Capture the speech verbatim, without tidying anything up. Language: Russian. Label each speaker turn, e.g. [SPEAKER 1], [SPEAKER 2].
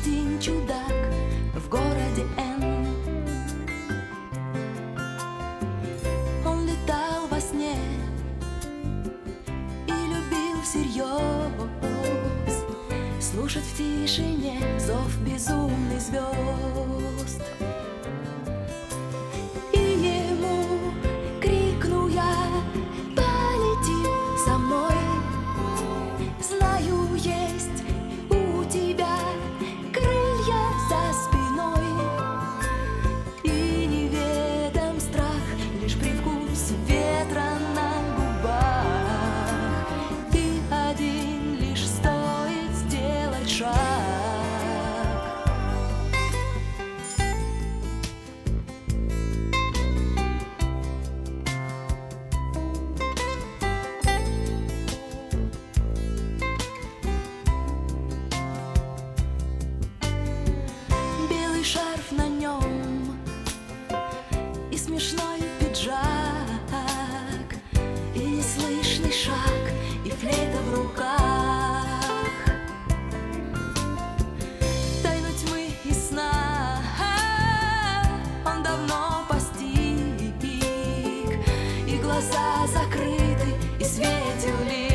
[SPEAKER 1] один чудак в городе Н. Он летал во сне и любил всерьез слушать в тишине зов безумных звезд. И ему крикну я: полети со мной, знаю, есть у тебя крылья за спиной. И неведом страх, лишь привкус ветра на губах. И один лишь стоит сделать шаг. Белый шарф на нем и смешной пиджак, и неслышный шаг, и флейта в руках. Тайну тьмы и сна он давно постиг, и глаза закрыты, и светил лишь